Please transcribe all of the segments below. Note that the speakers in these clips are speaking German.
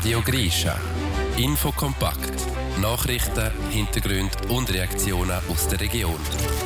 Radio Grischa. Infokompakt. Nachrichten, Hintergründe und Reaktionen aus der Region.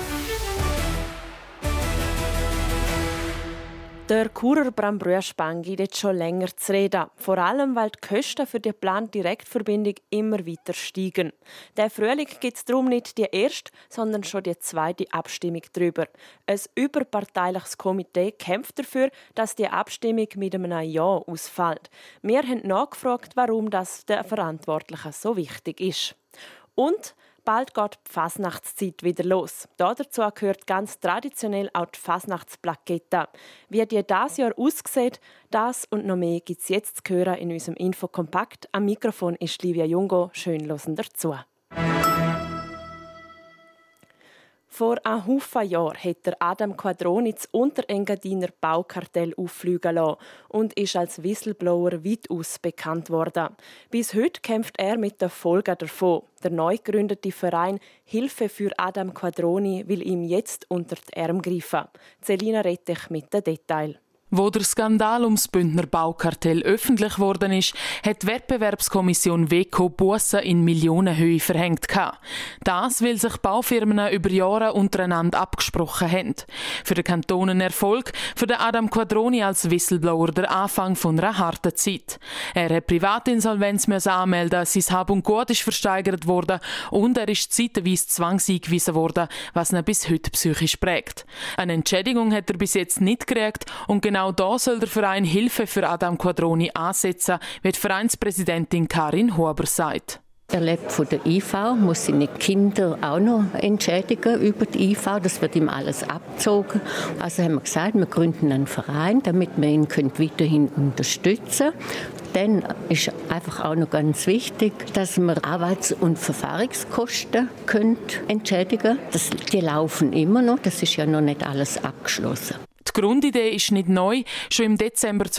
Der Churer Brambrüschbahn gibt jetzt schon länger zu reden. Vor allem, weil die Kosten für die geplante Direktverbindung immer weiter steigen. Der Frühling gibt es darum nicht die erste, sondern schon die zweite Abstimmung darüber. Ein überparteiliches Komitee kämpft dafür, dass die Abstimmung mit einem Ja ausfällt. Wir haben nachgefragt, warum das den Verantwortlichen so wichtig ist. Und bald geht die Fasnachtszeit wieder los. Dazu gehört ganz traditionell auch die Fasnachtsplakette. Wie die dieses Jahr aussieht, das und noch mehr gibt es jetzt zu hören in unserem Infokompakt. Am Mikrofon ist Livia Jungo. Schön hören dazu. Vor einem Haufen Jahren hat Adam Quadroni das Unterengadiner Baukartell auffliegen lassen und ist als Whistleblower weitaus bekannt worden. Bis heute kämpft er mit den Folgen davon. Der neu gegründete Verein Hilfe für Adam Quadroni will ihm jetzt unter die Arme greifen. Celina Rettich mit den Details. Wo der Skandal ums Bündner Baukartell öffentlich geworden ist, hat die Wettbewerbskommission WEKO Bussen in Millionenhöhe verhängt. Das, weil sich Baufirmen über Jahre untereinander abgesprochen haben. Für den Kanton ein Erfolg, für den Adam Quadroni als Whistleblower der Anfang von einer harten Zeit. Er hat Privatinsolvenz anmelden, sein Hab und Gut ist versteigert worden und er ist zeitweise zwangseingewiesen worden, was ihn bis heute psychisch prägt. Eine Entschädigung hat er bis jetzt nicht gekriegt und genau da soll der Verein Hilfe für Adam Quadroni ansetzen, wie die Vereinspräsidentin Karin Huber sagt. Er lebt von der IV, muss seine Kinder auch noch entschädigen über die IV. Das wird ihm alles abgezogen. Also haben wir gesagt, wir gründen einen Verein, damit wir ihn weiterhin unterstützen können. Dann ist einfach auch noch ganz wichtig, dass wir Arbeits- und Verfahrungskosten entschädigen können. Die laufen immer noch, das ist ja noch nicht alles abgeschlossen. Die Grundidee ist nicht neu. Schon im Dezember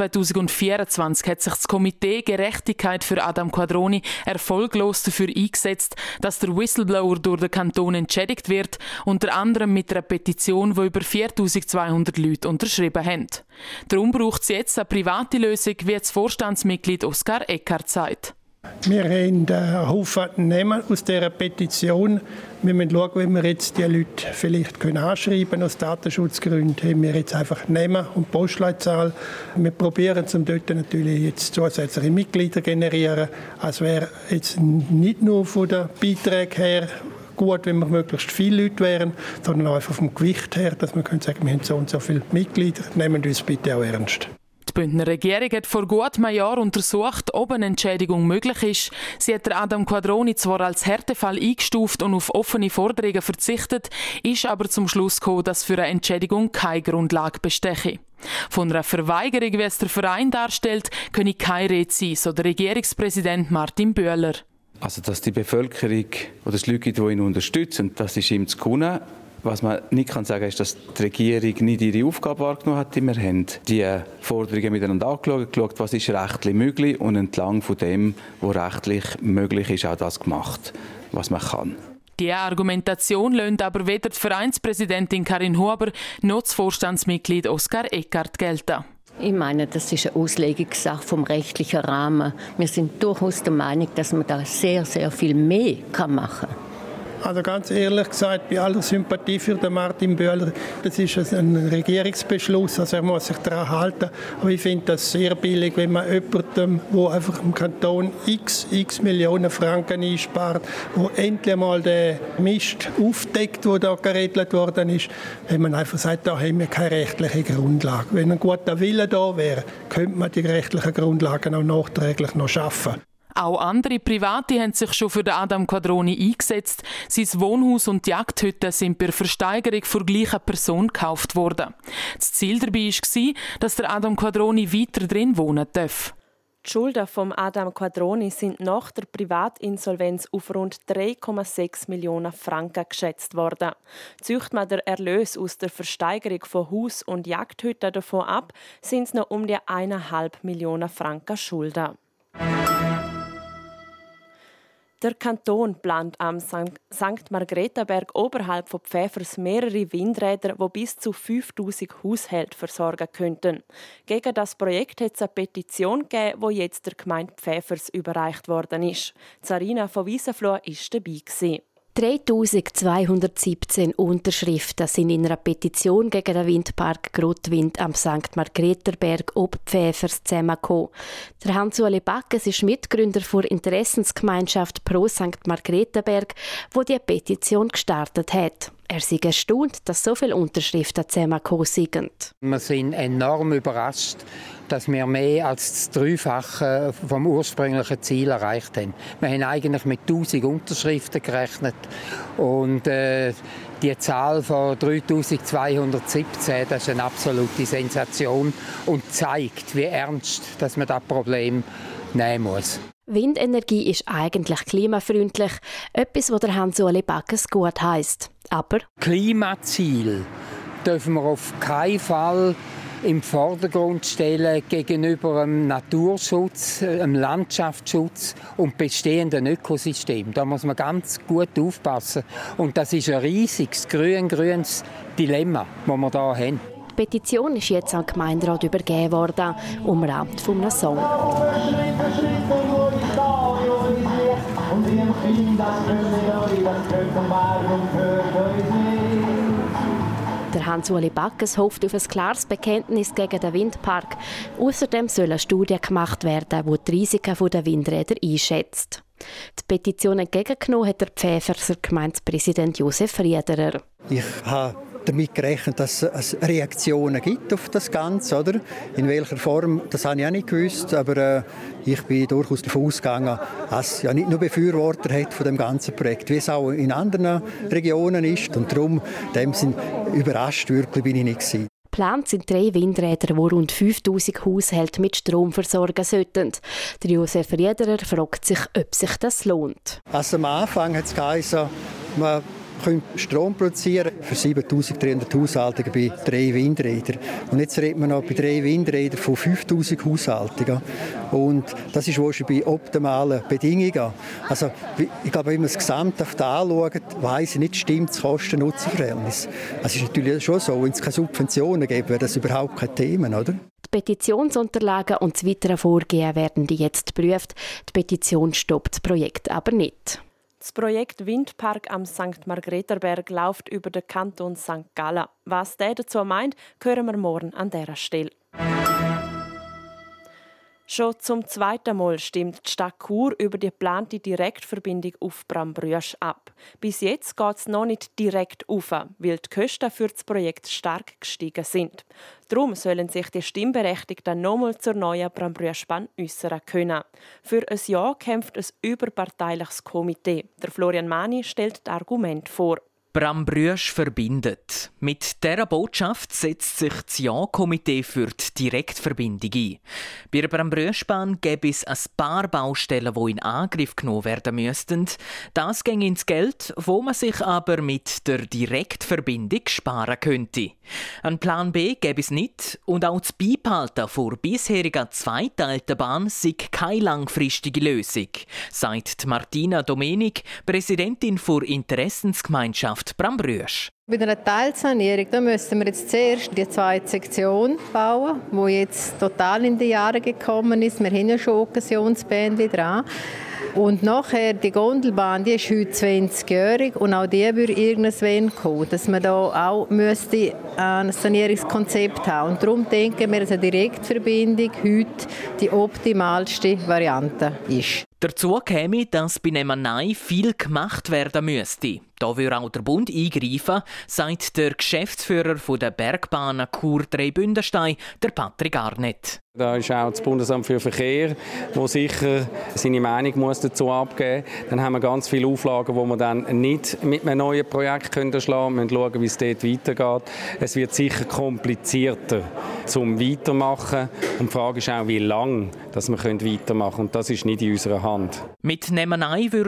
2024 hat sich das Komitee Gerechtigkeit für Adam Quadroni erfolglos dafür eingesetzt, dass der Whistleblower durch den Kanton entschädigt wird, unter anderem mit einer Petition, die über 4200 Leute unterschrieben haben. Darum braucht es jetzt eine private Lösung, wie das Vorstandsmitglied Oskar Eckert sagt. Wir haben einen Haufen Namen aus dieser Petition. Wir müssen schauen, wie wir jetzt die Leute vielleicht anschreiben können. Aus Datenschutzgründen haben wir jetzt einfach Namen und Postleitzahl. Wir probieren dort natürlich jetzt zusätzliche Mitglieder generieren. Es wäre jetzt nicht nur von den Beiträgen her gut, wenn wir möglichst viele Leute wären, sondern auch einfach vom Gewicht her, dass wir sagen können, wir haben so und so viele Mitglieder. Nehmen uns bitte auch ernst. Die Bündner Regierung hat vor gut einem Jahr untersucht, ob eine Entschädigung möglich ist. Sie hat Adam Quadroni zwar als Härtefall eingestuft und auf offene Forderungen verzichtet, ist aber zum Schluss gekommen, dass für eine Entschädigung keine Grundlage bestehe. Von einer Verweigerung, wie es der Verein darstellt, könne keine Rede sein, so der Regierungspräsident Martin Bühler. Also, dass die Bevölkerung oder die Leute, die ihn unterstützen, das ist ihm zu können. Was man nicht sagen kann, ist, dass die Regierung nicht ihre Aufgabe wahrgenommen hat. Wir haben die Forderungen miteinander angeschaut, was ist rechtlich möglich und entlang von dem, was rechtlich möglich ist, auch das gemacht, was man kann. Diese Argumentation löhnt aber weder die Vereinspräsidentin Karin Huber noch das Vorstandsmitglied Oskar Eckert gelten. Ich meine, das ist eine Auslegungssache vom rechtlichen Rahmen. Wir sind durchaus der Meinung, dass man da sehr, sehr viel mehr machen kann. Also ganz ehrlich gesagt, bei aller Sympathie für den Martin Bühler, das ist ein Regierungsbeschluss, also er muss sich daran halten. Aber ich finde das sehr billig, wenn man jemandem, der einfach im Kanton x Millionen Franken einspart, wo endlich mal der Mist aufdeckt, der da geregelt worden ist, wenn man einfach sagt, da haben wir keine rechtliche Grundlage. Wenn ein guter Wille da wäre, könnte man die rechtlichen Grundlagen auch nachträglich noch schaffen. Auch andere Private haben sich schon für den Adam Quadroni eingesetzt. Sein Wohnhaus und die Jagdhütte sind bei der Versteigerung von gleicher Person gekauft worden. Das Ziel dabei war, dass der Adam Quadroni weiter drin wohnen darf. Die Schulden von Adam Quadroni sind nach der Privatinsolvenz auf rund 3,6 Millionen Franken geschätzt worden. Zieht man den Erlös aus der Versteigerung von Haus- und Jagdhütten davon ab, sind es noch um die 1,5 Millionen Franken Schulden. Der Kanton plant am St. Margretenberg oberhalb von Pfäfers mehrere Windräder, die bis zu 5000 Haushalte versorgen könnten. Gegen das Projekt hat es eine Petition gegeben, die jetzt der Gemeinde Pfäfers überreicht worden ist. Sarina von Wiesenfloh war dabei. 3217 Unterschriften sind in einer Petition gegen den Windpark Grotwind am St. Margretenberg ob Pfäfers zusammengekommen. Der Hans-Ueli Backes ist Mitgründer der Interessensgemeinschaft Pro St. Margretenberg, wo die Petition gestartet hat. Er sei erstaunt, dass so viele Unterschriften zusammengekommen sind. Wir sind enorm überrascht, dass wir mehr als das Dreifache vom ursprünglichen Ziel erreicht haben. Wir haben eigentlich mit 1000 Unterschriften gerechnet und die Zahl von 3217, das ist eine absolute Sensation und zeigt, wie ernst dass man das Problem nehmen muss. Windenergie ist eigentlich klimafreundlich, etwas, was der Hans-Ueli Backes gut heisst. Aber Klimaziel dürfen wir auf keinen Fall im Vordergrund stellen gegenüber dem Naturschutz, dem Landschaftsschutz und bestehenden Ökosystemen. Da muss man ganz gut aufpassen. Und das ist ein riesiges grün-grünes Dilemma, das wir hier haben. Die Petition ist jetzt an den Gemeinderat übergeben worden, umrahmt von einem Song. Der Hans-Ueli Backes hofft auf ein klares Bekenntnis gegen den Windpark. Außerdem soll eine Studie gemacht werden, die die Risiken der Windräder einschätzt. Die Petition entgegengenommen hat der Pfäferser Gemeindepräsident Josef Riederer. Ich habe damit gerechnet, dass es Reaktionen gibt auf das Ganze, oder? In welcher Form, das habe ich auch nicht gewusst, aber ich bin durchaus davon ausgegangen, dass es ja nicht nur Befürworter hat von dem ganzen Projekt, wie es auch in anderen Regionen ist, und darum, in dem Sinn, überrascht wirklich bin ich nicht gewesen. Geplant sind 3 Windräder, die rund 5000 Haushalte mit Strom versorgen sollten. Der Josef Riederer fragt sich, ob sich das lohnt. Also am Anfang hat es geheißen, man können Strom produzieren für 7300 Haushalte bei 3 Windrädern. Und jetzt reden wir noch bei 3 Windrädern von 5000 Haushalten. Und das ist wohl schon bei optimalen Bedingungen. Also, ich glaube, wenn man es gesamthaft anschaut, weiss ich nicht, stimmt das Kosten-Nutzen-Verhältnis. Es ist natürlich schon so, wenn es keine Subventionen gäbe, wäre das überhaupt kein Thema, oder? Die Petitionsunterlagen und das weitere Vorgehen werden jetzt geprüft. Die Petition stoppt das Projekt aber nicht. Das Projekt Windpark am St. Margretenberg läuft über den Kanton St. Gallen. Was der dazu meint, hören wir morgen an dieser Stelle. Schon zum zweiten Mal stimmt die Stadt Chur über die geplante Direktverbindung auf Brambrüsch ab. Bis jetzt geht es noch nicht direkt auf, weil die Kosten für das Projekt stark gestiegen sind. Darum sollen sich die Stimmberechtigten nochmal zur neuen Brambrüschbahn äußern können. Für ein Ja kämpft ein überparteiliches Komitee. Der Florian Mani stellt das Argument vor. Brambrüsch verbindet. Mit dieser Botschaft setzt sich das Ja-Komitee für die Direktverbindung ein. Bei der Brambrüschbahn gäbe es ein paar Baustellen, die in Angriff genommen werden müssten. Das ginge ins Geld, wo man sich aber mit der Direktverbindung sparen könnte. Ein Plan B gäbe es nicht und auch das Beibehalten der bisherigen zweiteilten Bahn sei keine langfristige Lösung, sagt Martina Domenik, Präsidentin der Interessensgemeinschaft Brambrüsch. Bei einer Teilsanierung da müssten wir jetzt zuerst die zweite Sektion bauen, die jetzt total in die Jahre gekommen ist. Wir haben ja schon Occasionsbändchen dran. Und nachher die Gondelbahn, die ist heute 20-jährig und auch die würde irgendwann kommen, dass man da auch ein Sanierungskonzept haben. Und darum denken wir, dass eine Direktverbindung heute die optimalste Variante ist. Dazu käme, dass bei Nemanei viel gemacht werden müsste. Da würde auch der Bund eingreifen, sagt der Geschäftsführer der Bergbahnen Chur Dreibündenstein, der Patrick Arnett. Da ist auch das Bundesamt für Verkehr, das sicher seine Meinung muss dazu abgeben muss. Dann haben wir ganz viele Auflagen, die wir dann nicht mit einem neuen Projekt erschlagen können. Wir müssen schauen, wie es dort weitergeht. Es wird sicher komplizierter zum Weitermachen. Und die Frage ist auch, wie lange dass wir weitermachen können. Und das ist nicht in unserer Hand. Mit Nemanei würden sich die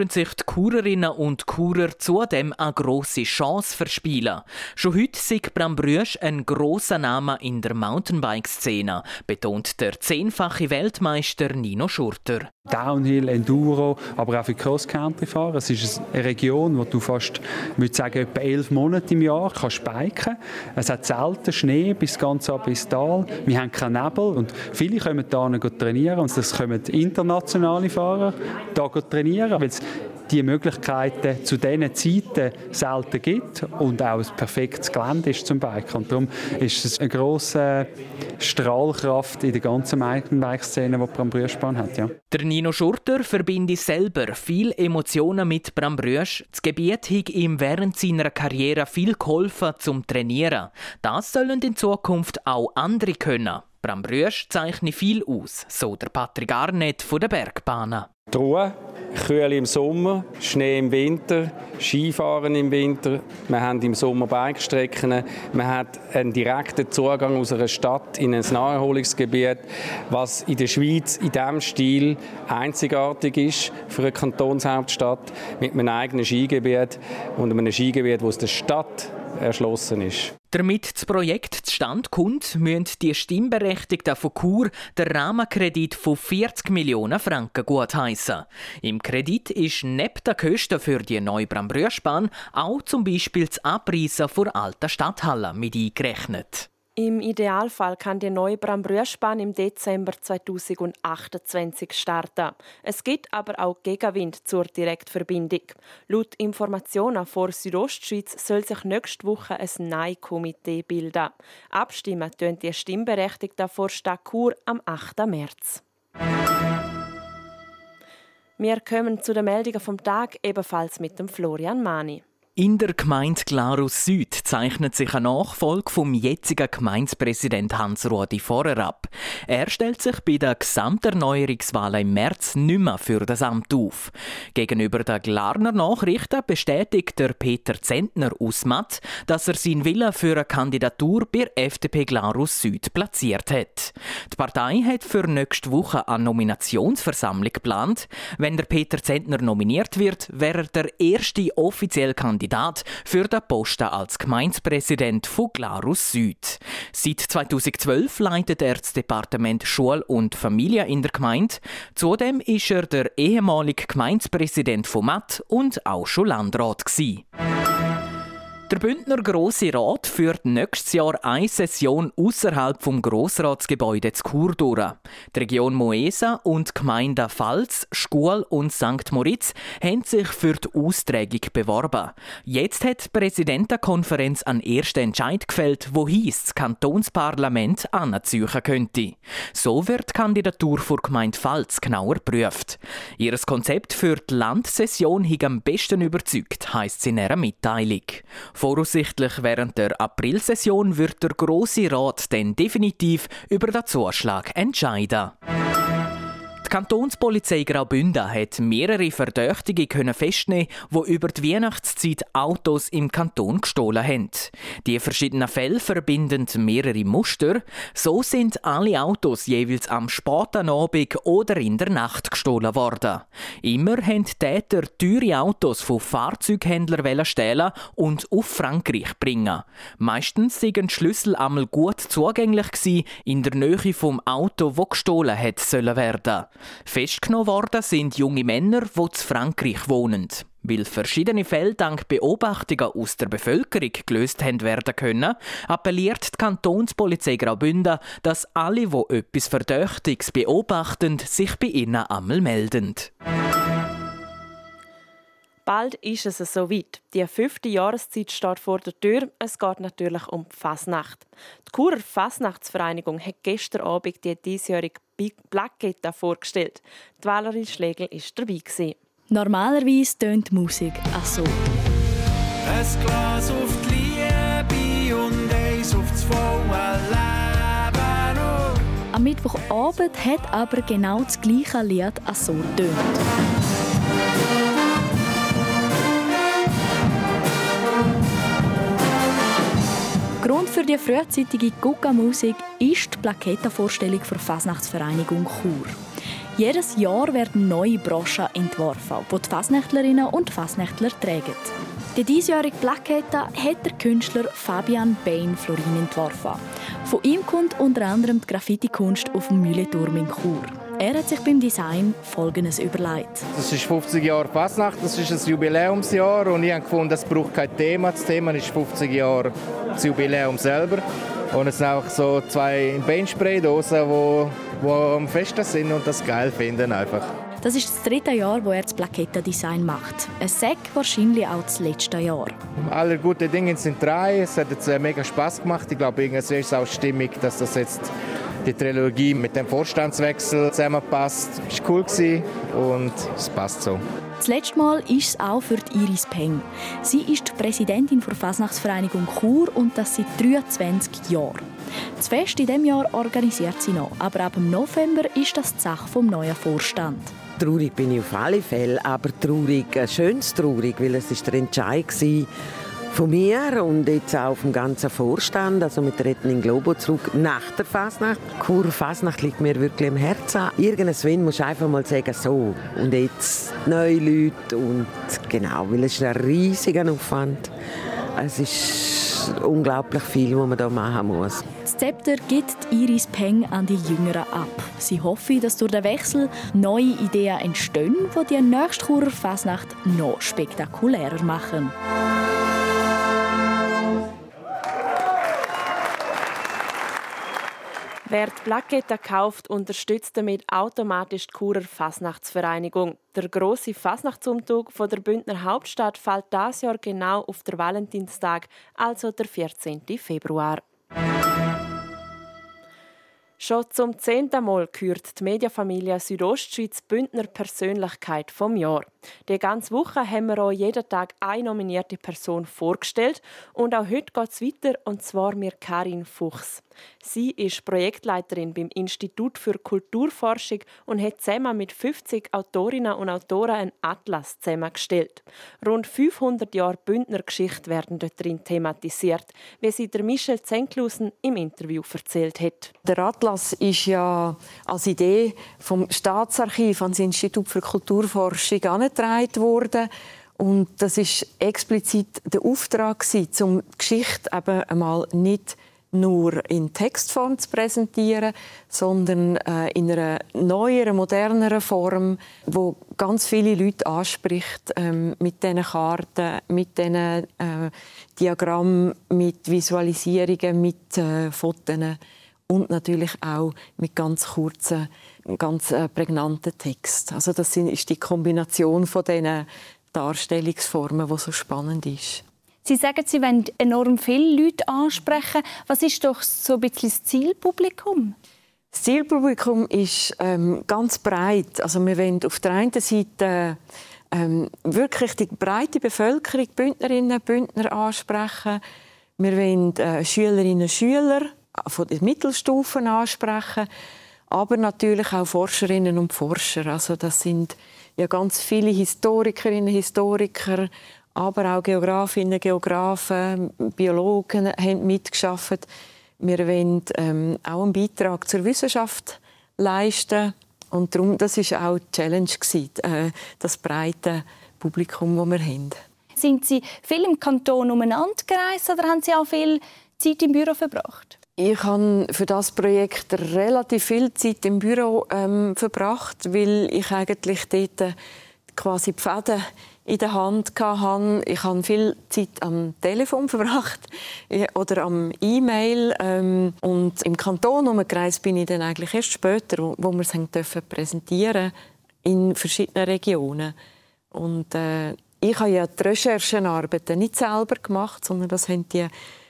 Churerinnen und Churer zudem eine grosse Chance verspielen. Schon heute ist Brambrüsch ein grosser Name in der Mountainbike-Szene, betont der 10-fache Weltmeister Nino Schurter. Downhill, Enduro, aber auch für Cross-Country fahren. Es ist eine Region, wo du fast, würde sagen, etwa 11 Monate im Jahr kannst biken. Es hat selten Schnee bis ganz ab ins Tal. Wir haben keinen Nebel und viele kommen hier trainieren und das kommen internationale Fahrer hier trainieren, weil es die Möglichkeiten zu diesen Zeiten selten gibt und auch ein perfektes Gelände ist zum Biken. Und darum ist es eine grosse Strahlkraft in der ganzen Mountainbike-Szene, die Brambrüschbahn hat. Ja. Der Nino Schurter verbindet selber viele Emotionen mit Brambrüsch. Das Gebiet hat ihm während seiner Karriere viel geholfen zum Trainieren. Das sollen in Zukunft auch andere können. Brambrüsch zeichnet viel aus, so der Patrick Arnett von der Bergbahnen. Die Ruhe, Kühle im Sommer, Schnee im Winter, Skifahren im Winter. Wir haben im Sommer Bikestrecken. Man hat einen direkten Zugang aus einer Stadt in ein Naherholungsgebiet, was in der Schweiz in diesem Stil einzigartig ist für eine Kantonshauptstadt mit einem eigenen Skigebiet und einem Skigebiet, das aus der Stadt erschlossen ist. Damit das Projekt zustande kommt, müssen die Stimmberechtigten von Chur den Rahmenkredit von 40 Millionen Franken gutheissen. Im Kredit ist neben den Kosten für die neue Brambrüschbahn auch zum Beispiel das Abreißen der alten Stadthalle mit eingerechnet. Im Idealfall kann die neue Brambrüschbahn im Dezember 2028 starten. Es gibt aber auch Gegenwind zur Direktverbindung. Laut Informationen vor Südostschweiz soll sich nächste Woche ein Nein-Komitee bilden. Abstimmen tun die Stimmberechtigten vor Stadt Chur am 8. März. Wir kommen zu den Meldungen vom Tag, ebenfalls mit dem Florian Mani. In der Gemeinde Glarus Süd zeichnet sich eine Nachfolge vom jetzigen Gemeindepräsident Hans-Rudi Vorer ab. Er stellt sich bei der Gesamterneuerungswahl im März nicht mehr für das Amt auf. Gegenüber den Glarner Nachrichten bestätigt der Peter Zentner aus Matt, dass er seinen Willen für eine Kandidatur bei FDP Glarus Süd platziert hat. Die Partei hat für nächste Woche eine Nominationsversammlung geplant. Wenn der Peter Zentner nominiert wird, wäre er der erste offizielle Kandidat für den Posten als Gemeindepräsident von Glarus Süd. Seit 2012 leitet er das Departement Schule und Familie in der Gemeinde. Zudem ist er der ehemalige Gemeindepräsident von Matt und auch schon Landrat gewesen. Der Bündner Grosse Rat führt nächstes Jahr eine Session außerhalb vom Grossratsgebäude zu Chur durch. Die Region Moesa und die Gemeinden Pfalz, Schkuhl und St. Moritz haben sich für die Austragung beworben. Jetzt hat die Präsidentenkonferenz einen ersten Entscheid gefällt, wohin das Kantonsparlament anziehen könnte. So wird die Kandidatur für die Gemeinde Pfalz genauer geprüft. Ihr Konzept für die Landsession hat am besten überzeugt, heisst es in einer Mitteilung. Voraussichtlich während der Aprilsession wird der Grosse Rat dann definitiv über den Zuschlag entscheiden. Die Kantonspolizei Graubünden hat mehrere Verdächtige festnehmen, die über die Weihnachtszeit Autos im Kanton gestohlen haben. Die verschiedenen Fälle verbinden mehrere Muster. So sind alle Autos jeweils am späten Abend oder in der Nacht gestohlen worden. Immer haben die Täter teure Autos von Fahrzeughändlern stehlen und auf Frankreich bringen. Meistens waren die Schlüssel einmal gut zugänglich gewesen, in der Nähe vom Auto, das gestohlen hätte sollen werden. Festgenommen worden sind junge Männer, die in Frankreich wohnen. Weil verschiedene Fälle dank Beobachtungen aus der Bevölkerung gelöst werden können, appelliert die Kantonspolizei Graubünden, dass alle, die etwas Verdächtiges beobachten, sich bei ihnen einmal melden. Bald ist es soweit. Die 5. Jahreszeit steht vor der Tür. Es geht natürlich um die Fasnacht. Die Churer Fasnachtsvereinigung hat gestern Abend die diesjährige Plakette vorgestellt. Die Valerie Schlegel war dabei. Normalerweise tönt die Musik auch so. Ein Glas auf die Liebe und eins auf das volle Leben. Am Mittwochabend hat aber genau das gleiche Lied auch so tönt. Grund für die frühzeitige Gucka-Musik ist die Plakettenvorstellung der Fasnachtsvereinigung Chur. Jedes Jahr werden neue Broschen entworfen, die die Fasnächtlerinnen und Fasnächtler tragen. Die diesjährige Plakette hat der Künstler Fabian Bain Florin entworfen. Von ihm kommt unter anderem die Graffiti-Kunst auf dem Mühleturm in Chur. Er hat sich beim Design Folgendes überlegt. Das ist 50 Jahre Fasnacht, das ist ein Jubiläumsjahr und ich habe gefunden, es braucht kein Thema. Das Thema ist 50 Jahre das Jubiläum selber. Und es sind auch so 2 Bain-Spray-Dosen, die am Festen sind und das geil finden einfach. Das ist das 3. Jahr, wo er das Plakettendesign macht. Es sagt wahrscheinlich auch das letzte Jahr. Alle guten Dinge sind 3. Es hat jetzt mega Spass gemacht. Ich glaube, es ist auch stimmig, dass das jetzt die Trilogie mit dem Vorstandswechsel zusammenpasst. Es war cool und es passt so. Das letzte Mal ist es auch für Iris Peng. Sie ist die Präsidentin der Fasnachtsvereinigung Chur und das seit 23 Jahren. Das Fest in diesem Jahr organisiert sie noch, aber ab dem November ist das die Sache vom neuen Vorstand. Traurig bin ich auf alle Fälle, aber traurig, schönes traurig, weil es ist der Entscheid von mir und jetzt auch vom ganzen Vorstand. Also wir treten in Globo zurück nach der Fasnacht. Chur Fasnacht liegt mir wirklich am Herzen. Irgendwann musst du einfach mal sagen, so. Und jetzt neue Leute und genau, weil es ist ein riesiger Aufwand. Es ist unglaublich viel, was man da machen muss. Das Zepter gibt Iris Peng an die Jüngeren ab. Sie hoffen, dass durch den Wechsel neue Ideen entstehen, die die nächste Churer Fasnacht noch spektakulärer machen. Wer die Plakette kauft, unterstützt damit automatisch die Churer Fasnachtsvereinigung. Der grosse Fasnachtsumzug von der Bündner Hauptstadt fällt dieses Jahr genau auf den Valentinstag, also der 14. Februar. Schon zum 10. Mal kürt die Mediafamilie Südostschweiz Bündner Persönlichkeit vom Jahr. Die ganze Woche haben wir auch jeden Tag eine nominierte Person vorgestellt. Und auch heute geht es weiter, und zwar mit Karin Fuchs. Sie ist Projektleiterin beim Institut für Kulturforschung und hat zusammen mit 50 Autorinnen und Autoren einen Atlas zusammengestellt. Rund 500 Jahre Bündner Geschichte werden dort drin thematisiert, wie sie der Michel Zenklusen im Interview erzählt hat. Der Atlas ist ja als Idee vom Staatsarchiv ans Institut für Kulturforschung angetragen worden. Und das ist explizit der Auftrag, um die Geschichte eben einmal nicht nur in Textform zu präsentieren, sondern in einer neueren, moderneren Form, wo ganz viele Leute anspricht, mit diesen Karten, mit diesen Diagrammen, mit Visualisierungen, mit Fotos und natürlich auch mit ganz kurzen, ganz prägnanten Texten. Also das ist die Kombination von diesen Darstellungsformen, die so spannend ist. Sie sagen, Sie wollen enorm viele Leute ansprechen. Was ist doch so ein bisschen das Zielpublikum? Das Zielpublikum ist ganz breit. Also wir wollen auf der einen Seite wirklich die breite Bevölkerung, Bündnerinnen und Bündner ansprechen. Wir wollen Schülerinnen und Schüler von den Mittelstufen ansprechen, aber natürlich auch Forscherinnen und Forscher. Also das sind ja ganz viele Historikerinnen und Historiker, aber auch Geografinnen, Geografen, Biologen haben mitgearbeitet. Wir wollen auch einen Beitrag zur Wissenschaft leisten. Und darum, das war auch die Challenge, das breite Publikum, das wir haben. Sind Sie viel im Kanton umeinander gereist oder haben Sie auch viel Zeit im Büro verbracht? Ich habe für das Projekt relativ viel Zeit im Büro verbracht, weil ich eigentlich dort quasi die Fäden in der Hand hatte. Ich habe viel Zeit am Telefon verbracht oder am E-Mail. Und im Kanton umgereist bin ich dann eigentlich erst später, wo wir es präsentieren in verschiedenen Regionen. Und ich habe ja die Recherchenarbeiten nicht selber gemacht, sondern das haben die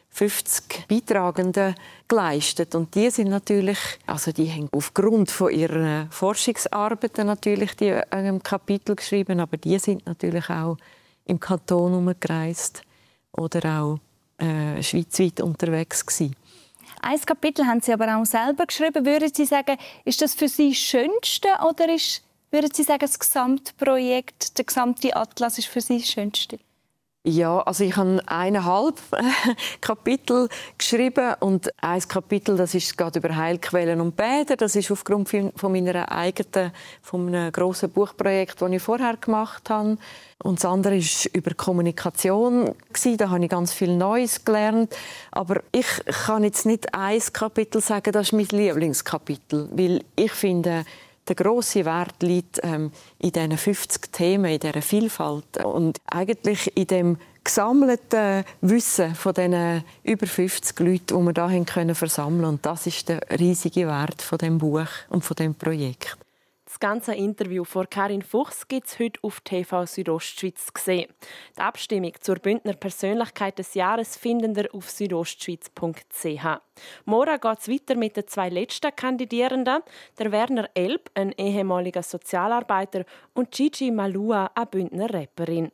50 Beitragenden geleistet. Und die sind natürlich, also die haben aufgrund von ihren Forschungsarbeiten natürlich die Kapitel geschrieben, aber die sind natürlich auch im Kanton umgereist oder auch schweizweit unterwegs gewesen. Ein Kapitel haben Sie aber auch selber geschrieben. Würden Sie sagen, ist das für Sie das Schönste oder würden Sie sagen, das Gesamtprojekt, der gesamte Atlas ist für Sie das Schönste? Ja, also ich habe 1,5 Kapitel geschrieben und ein Kapitel, das geht über Heilquellen und Bäder. Das ist aufgrund von meiner eigenen, von einem grossen Buchprojekt, das ich vorher gemacht habe. Und das andere ist über Kommunikation. Da habe ich ganz viel Neues gelernt. Aber ich kann jetzt nicht ein Kapitel sagen, das ist mein Lieblingskapitel, weil ich finde, der grosse Wert liegt in diesen 50 Themen, in dieser Vielfalt und eigentlich in dem gesammelten Wissen von diesen über 50 Leuten, die wir hier können versammeln können. Und das ist der riesige Wert von dem Buch und von dem Projekt. Das ganze Interview von Karin Fuchs gibt es heute auf TV Südostschweiz zu sehen. Die Abstimmung zur Bündner Persönlichkeit des Jahres finden ihr auf südostschweiz.ch. Morgen geht es weiter mit den 2 letzten Kandidierenden, der Werner Elb, ein ehemaliger Sozialarbeiter, und Gigi Malua, eine Bündner Rapperin.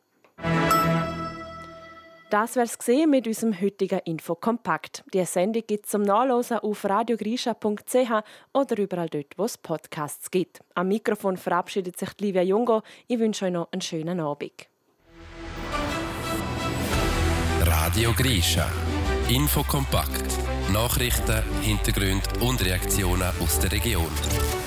Das wär's gesehen mit unserem heutigen Infokompakt. Die Sendung gibt es zum Nachlesen auf radiogrisha.ch oder überall dort, wo es Podcasts gibt. Am Mikrofon verabschiedet sich Livia Jungo. Ich wünsche euch noch einen schönen Abend. Radio Grisha. Infokompakt. Nachrichten, Hintergründe und Reaktionen aus der Region.